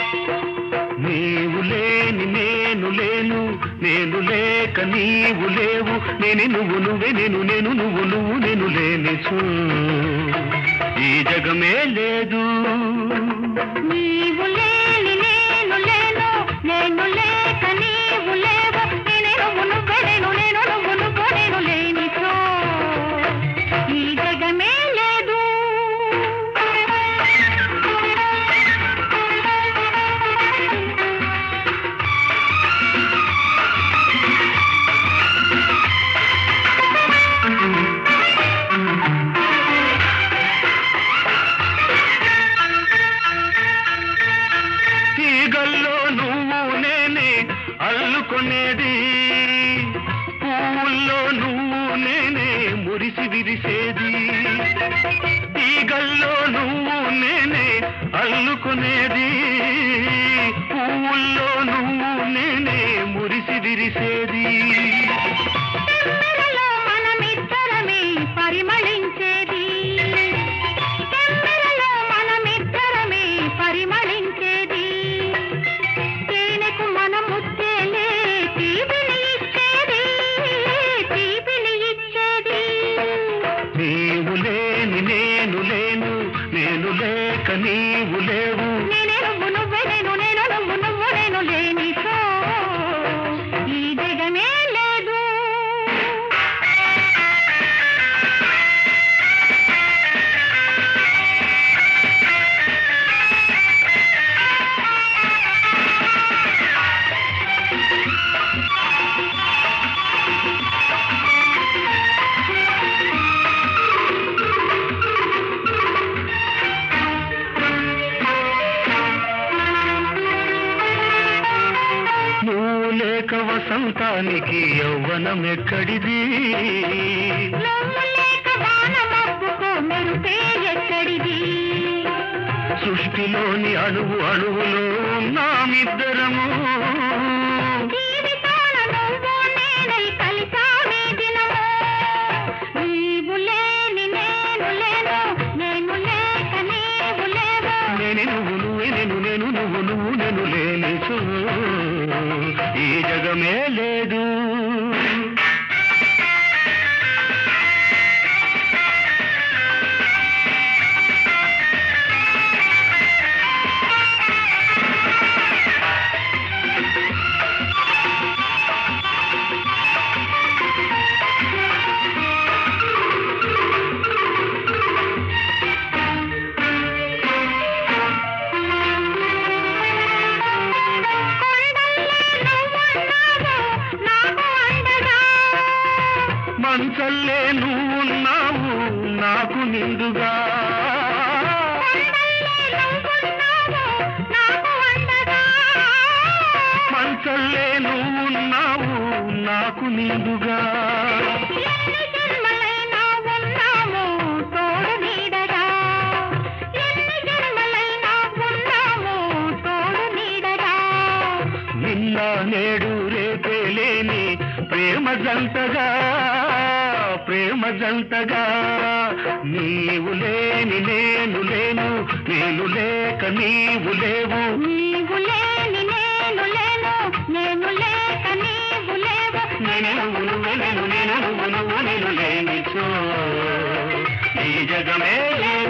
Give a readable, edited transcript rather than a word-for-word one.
నీవు లేని నేను లేను, నేను లేక నీవు లేవు, నేను నువ్వు నువ్వే నేను నేను నువ్వు నువ్వు నేను లేనిచో ఈ జగమే లేదు. నీవు లేని నేను లేను, నేను లేక నీవు లేవు, నేను నువ్వు నువ్వే నేను నేను నువ్వు నువ్వు నేను లేనిచో ఈ జగమే లేదు. తీగల్లో నువ్వు నేనే అల్లుకొనేది, పువ్వుల్లో నువ్వు నేనే మురిసి విరిసేది. తీగల్లో నువ్వు నేనే అల్లుకొనేది, పువ్వుల్లో నువ్వు నేనే మురిసి విరిసేది. తెమ్మెరలో మనమిద్దరమే పరిమళించేది, తెమ్మెరలో మనమిద్దరమే పరిమళించేది. తేనెకు మన ముచ్చేలే తీపిని ఇచ్చేది, తీపిని ఇచ్చేది. నీవు లేని నేను లేను, నేను లేక నీవు లేవు, నేనే నువ్వు నువ్వే నేను నేను నువ్వు నువ్వు నేను లేనిచో ఈ జగమే లేదు. నువ్వు లేక వసంతానికి యవ్వనం ఎక్కడిది, నువ్వు లేక వాన మబ్బుకు మెరుపే ఎక్కడిది. సృష్టిలోని అణువు అణువులో ఉన్నామిద్దరము, జీవితాన నువ్వు నేనై కలిసామే దినము. నీవు లేని నేను లేను, నేను లేక నీవు లేవు, నేనే నువ్వు నువ్వే నేను నేను నువ్వు నువ్వు నేను లేనిచో ఈ జగమే లేదు. మంచల్లే నువ్వున్నావు నాకు నిండుగా, మంచల్లే నువ్వున్నావు నాకు నిండుగా. ఎన్ని జన్మలైనా ఉన్నాము తోడు నీడగా, ఎన్ని జన్మలైనా ఉన్నాము తోడు నీడగా. నిన్న నేడు రేపే లేని ప్రేమ జంటగా, ప్రేమ జంటగా. నీవు లేని నేను లేను, నేను లేక నీవు లేవు, నీవు లేని నేను లేను, నేను లేక నీవు లేవు, నేను నువ్వు నువ్వే నేను నేను నువ్వు నువ్వు నేను లేనిచో ఈ జగమే లేదు.